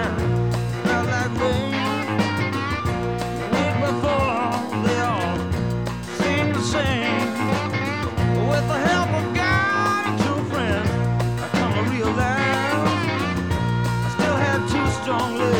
time felt like rain. The week before, they all seemed the same. With the help of God and two friends, I come to realize I still had two strong legs.